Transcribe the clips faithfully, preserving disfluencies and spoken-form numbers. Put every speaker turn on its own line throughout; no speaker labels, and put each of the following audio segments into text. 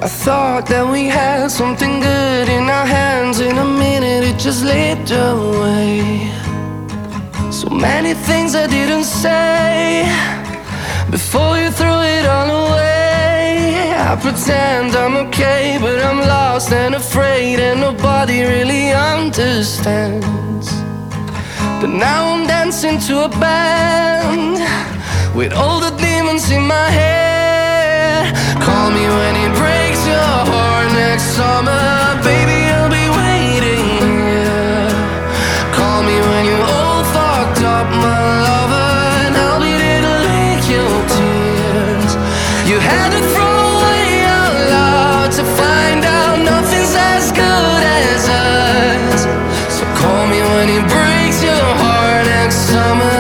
I thought that we had something good in our hands. In a minute it just slipped away. So many things I didn't say before you threw it all away. I pretend I'm okay, but I'm lost and afraid, and nobody really understands. But now I'm dancing to a band with all the demons in my head. Call me when it breaks your heart next summer, baby, I'll be waiting here. Call me when you're all fucked up, my lover, and I'll be there to lick your tears. You had to throw away your love to find out nothing's as good as us. So call me when it breaks your heart next summer.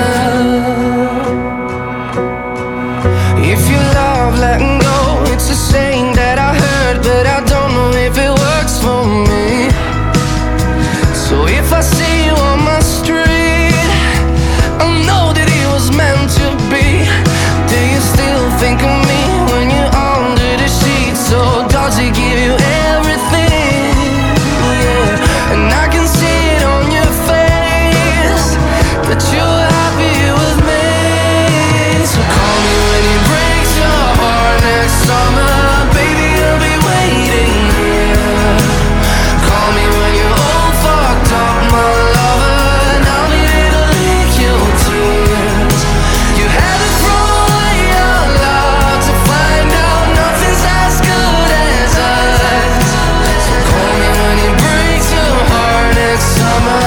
If you love letting go, it's a saying that I heard, but I don't know if it works for me. So if I see you on my street, I'll know that it was meant to be. Do you still think of me when you're under the sheets? Or does it give you everything? Yeah. And I can see it on your face that you're happy with me. So call me when it breaks your heart next summer, baby, I'll be waiting here. Call me when you're all fucked up, my lover, and I'll be there to lick your tears. You had to throw away your love to find out nothing's as good as us. So call me when it breaks your heart next summer.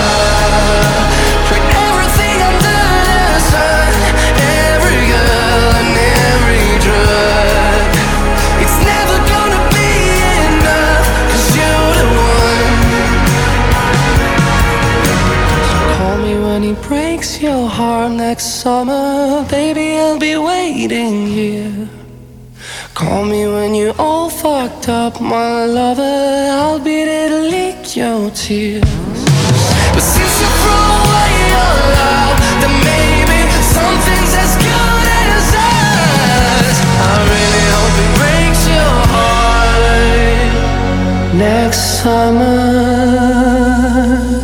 Tried everything under the sun, every girl and every drug. It's never gonna be enough, 'cause you're the one. So call me when it breaks your heart next summer, baby, I'll be waiting here. Call me when you're all fucked up, my lover, I'll be there to lick your tears. But since you threw away your love, then maybe something's as good as us. I really hope it breaks your heart next summer.